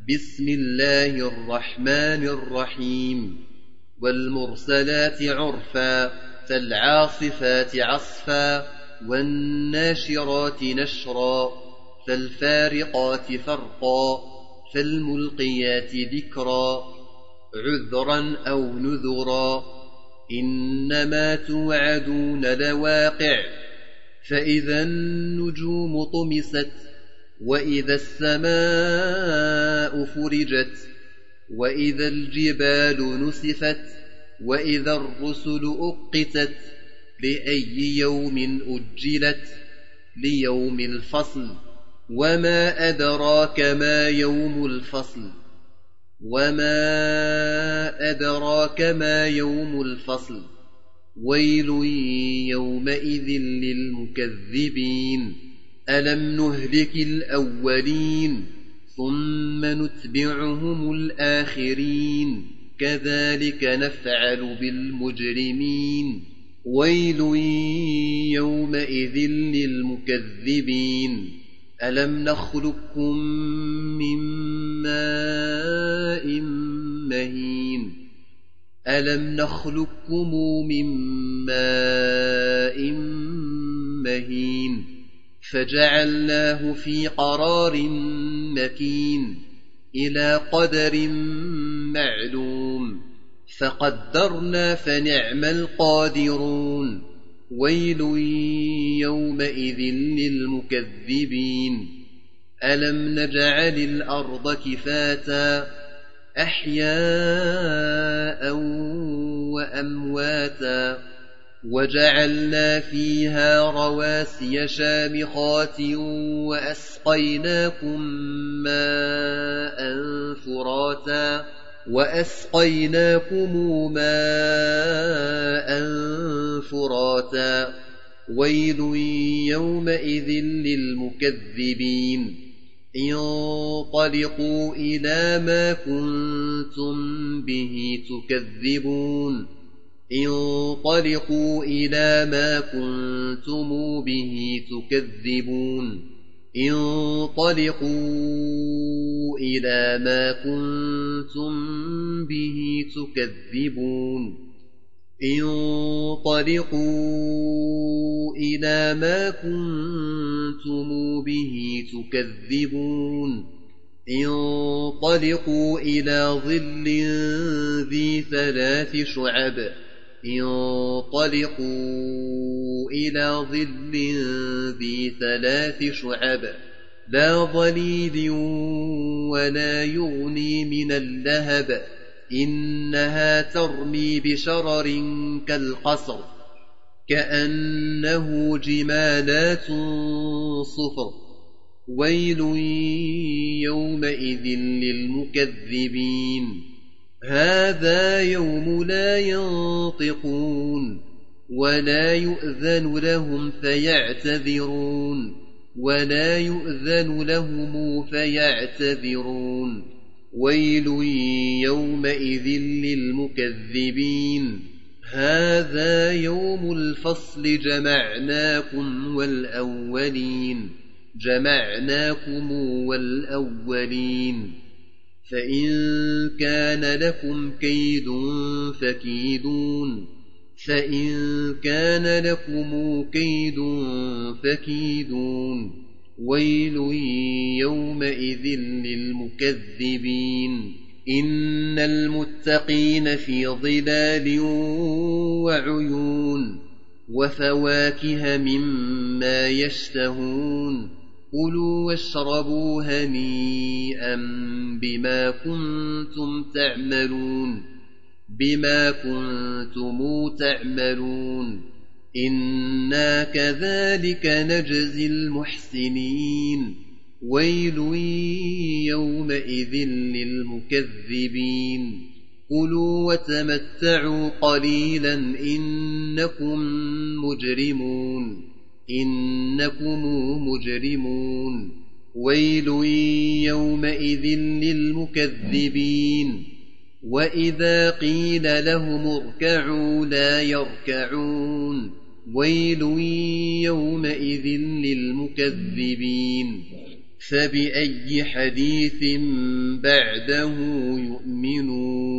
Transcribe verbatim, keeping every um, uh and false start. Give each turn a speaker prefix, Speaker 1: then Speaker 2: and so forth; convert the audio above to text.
Speaker 1: بسم الله الرحمن الرحيم والمرسلات عرفا فالعاصفات عصفا والناشرات نشرا فالفارقات فرقا فالملقيات ذكرا عذرا أو نذرا إنما توعدون لواقع فإذا النجوم طمست وإذا السماء فرجت وإذا الجبال نسفت وإذا الرسل أقتت لأي يوم أجلت ليوم الفصل وما أدراك ما يوم الفصل وما أدراك ما يوم الفصل ويل يومئذ للمكذبين ألم نهلك الأولين ثم نتبعهم الآخرين كذلك نفعل بالمجرمين ويل يومئذ للمكذبين ألم نخلقكم من ماء مهين ألم نخلقكم من ماء مهين فجعلناه في قرار مكين إلى قدر معلوم فقدرنا فنعم القادرون ويل يومئذ للمكذبين ألم نجعل الأرض كفاتا أحياء وأمواتا وجعلنا فيها رواسي شامخات وأسقيناكم ماء فراتا وأسقيناكم ماء فراتا ويل يومئذ للمكذبين انطلقوا إلى ما كنتم به تكذبون انطلقوا إلى ما كنتم به تكذبون انطلقوا إلى ما كنتم به تكذبون انطلقوا إلى ما كنتم به تكذبون انطلقوا إلى ظل ذي ثلاث شعب انطلقوا إلى ظل ذي ثلاث شعب لا ظليل ولا يغني من اللهب إنها ترمي بشرر كالقصر كأنه جمالات صفر ويل يومئذ للمكذبين هذا يوم لا ينطقون ولا يؤذن لهم فيعتذرون ولا يؤذن لهم فيعتذرون ويل يومئذ للمكذبين هذا يوم الفصل جمعناكم والأولين جمعناكم والأولين فإن كان لكم كيد فكيدون فإن كان لكم كيد فكيدون ويل يومئذ للمكذبين إن المتقين في ظلال وعيون وفواكه مما يشتهون كلوا واشربوا هنيئا بما كنتم تعملون بما كنتم تعملون إنا كذلك نجزي المحسنين ويل يومئذ للمكذبين كلوا وتمتعوا قليلا إنكم مجرمون إنكم مجرمون ويل يومئذ للمكذبين وإذا قيل لهم اركعوا لا يركعون ويل يومئذ للمكذبين فبأي حديث بعده يؤمنون